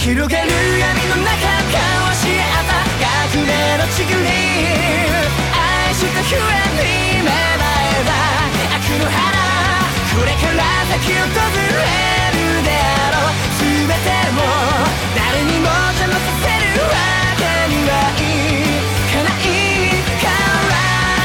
広がる闇の中交わし合った革命のちぐり愛した不安に芽生えた悪の花これから先を訪れるであろう全てを誰にも邪魔させるわけにはいかないから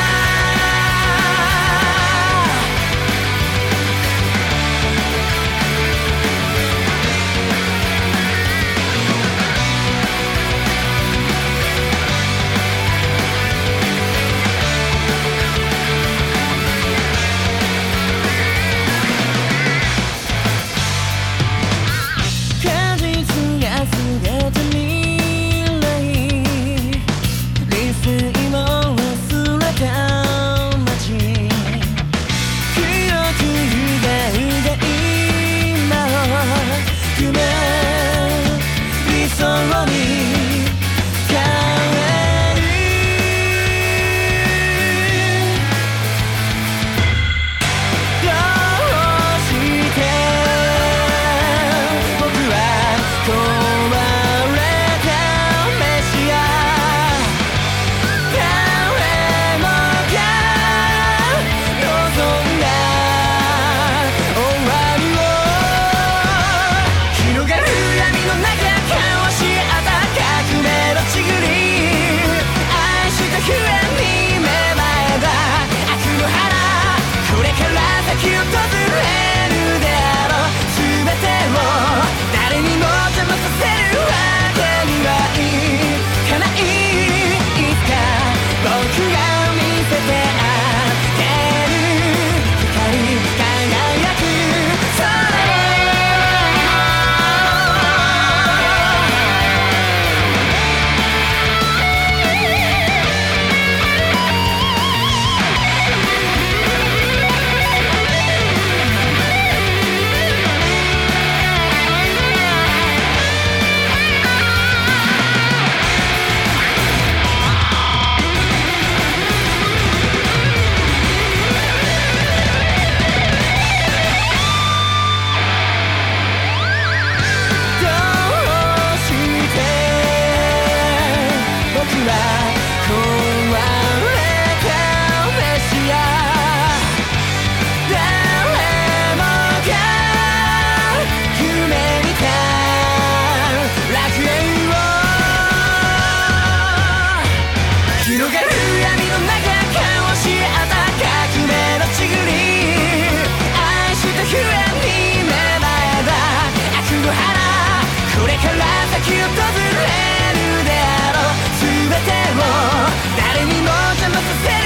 これから先を訪れるであろう全てを誰にも邪魔させ